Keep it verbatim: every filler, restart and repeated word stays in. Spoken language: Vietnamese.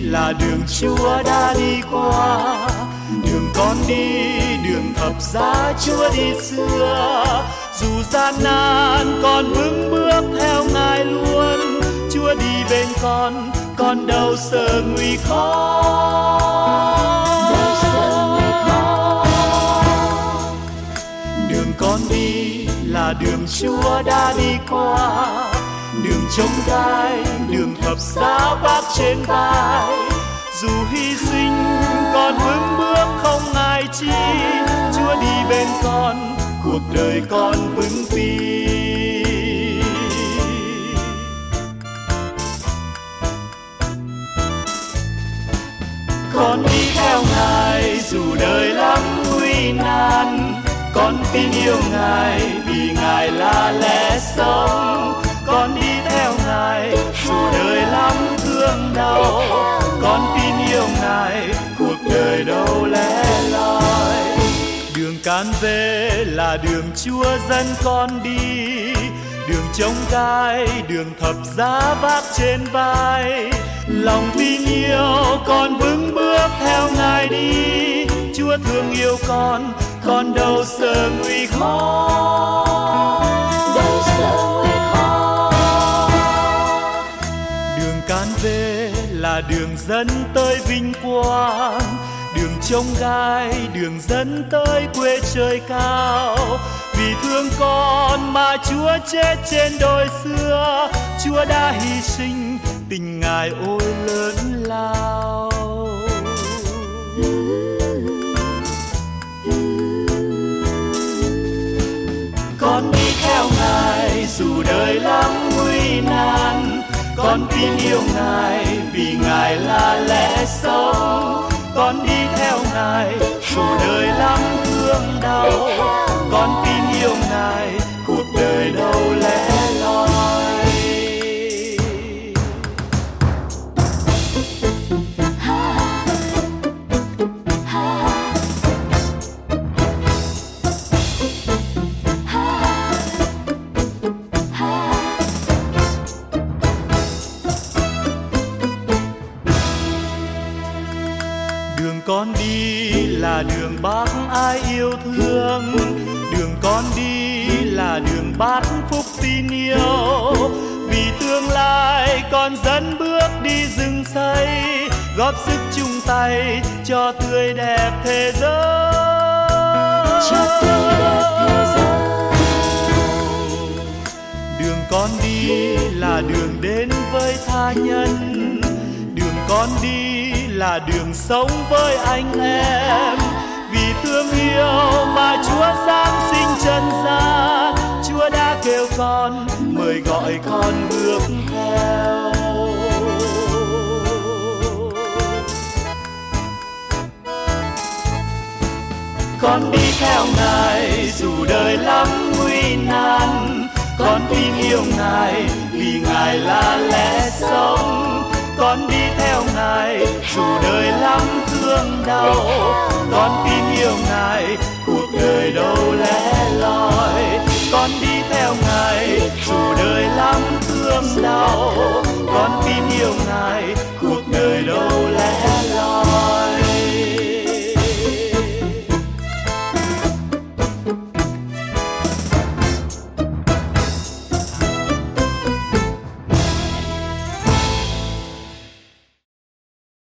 là đường Chúa đã đi qua, đường con đi, đường thập giá Chúa đi xưa. Dù gian nan con vững bước theo Ngài luôn, Chúa đi bên con, con đâu sợ nguy khó. Đường con đi là đường Chúa đã đi qua, đường trông gai, đường thập giá vác trên vai. Dù hy sinh con vững bước không ngại chi, Chúa đi bên con, cuộc đời con vững tin. Con đi theo Ngài dù đời lắm nguy nan, con tin yêu Ngài vì Ngài là lẽ sống. Con đi theo Ngài dù đời lắm thương đau, con tin yêu Ngài cuộc đời đâu lẻ loi. Đường Can Vê là đường Chúa dẫn con đi, đường trông gai, đường thập giá vác trên vai. Lòng tin yêu con vững bước theo Ngài đi, Chúa thương yêu con, con đâu sợ nguy khó. Đâu sợ nguy khó. Đường Can Vê là đường dẫn tới vinh quang, đường trông gai, đường dẫn tới quê trời cao. Vì thương con mà Chúa chết trên đồi xưa, Chúa đã hy sinh, tình Ngài ôi lớn lao. Con đi theo Ngài dù đời lắm nguy nan, con tin yêu Ngài vì Ngài là lẽ sống. Con đi theo Ngài dù đời lắm thương đau, con tin yêu Ngài cuộc đời đâu lẻ loi. Đường con đi là đường bác ai yêu thương, đường con đi là đường bác phúc tin yêu. Vì tương lai con dẫn bước đi rừng xây, góp sức chung tay cho tươi đẹp thế giới. Cho tươi đẹp thế giới. Đường con đi là đường đến với tha nhân, đường con đi là đường sống với anh em. Vì thương yêu mà Chúa giáng sinh chân gian, Chúa đã kêu con, mời gọi con bước theo. Con đi theo Ngài dù đời lắm nguy nan, con tin yêu Ngài vì Ngài là lẽ sống. Con đi theo Ngài dù đời lắm thương đau, con tin yêu Ngài cuộc đời đâu lẻ loi. Con đi theo Ngài dù đời lắm thương đau, con tin yêu Ngài cuộc đời đâu